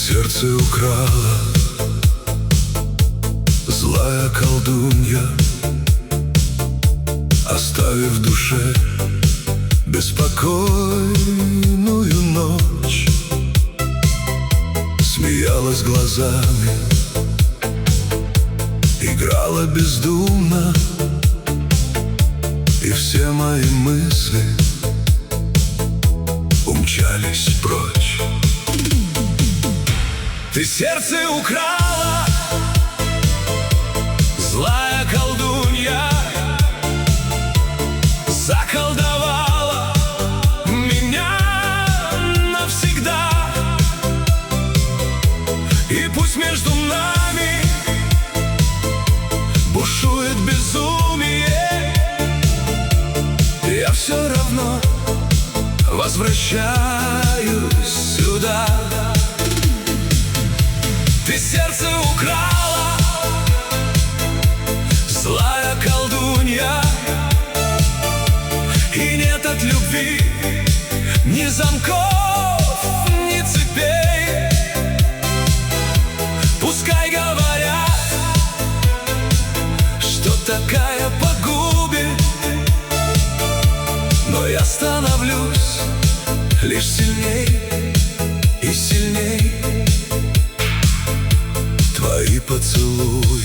сердце украла злая колдунья, оставив в душе беспокойную ночь. Смеялась глазами, играла бездумно, и все мои мысли умчались прочь. Ты сердце украла, злая колдунья, заколдовала меня навсегда. И пусть между нами бушует безумие, я все равно возвращаюсь сюда. Ты сердце украла, злая колдунья, и нет от любви ни замков, ни цепей. Пускай говорят, что такая погубит, но я становлюсь лишь сильней и сильней. Твои поцелуи,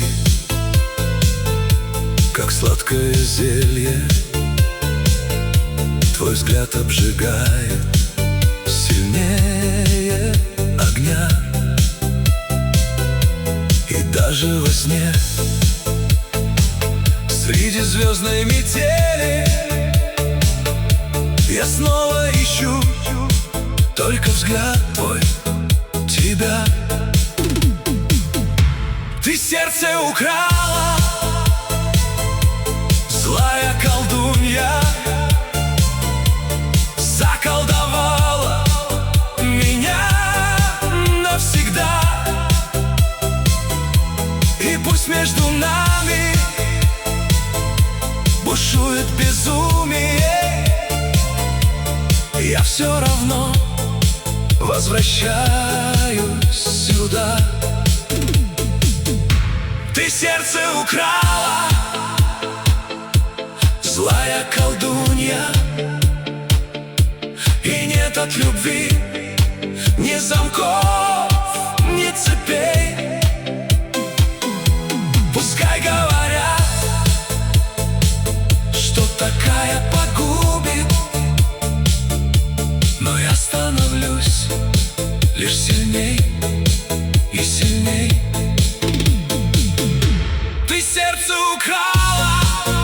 как сладкое зелье, твой взгляд обжигает сильнее огня. И даже во сне, среди звездной метели, я снова ищу только взгляд твой, тебя. Ты сердце украла, злая колдунья, заколдовала меня навсегда. И пусть между нами бушует безумие, я все равно возвращаюсь сюда. Ты сердце украла, злая колдунья, и нет от любви ни замков, ни цепей. Пускай говорят, что такая погубит, но я становлюсь лишь сильней и сильней. Ты сердце украла,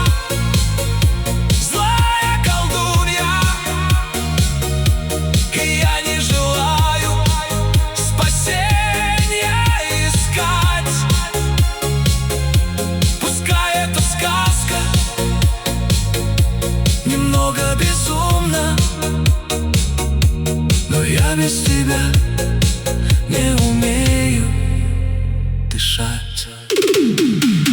злая колдунья, и я не желаю спасения искать. Пускай эта сказка немного безумна, но я без тебя не умею дышать.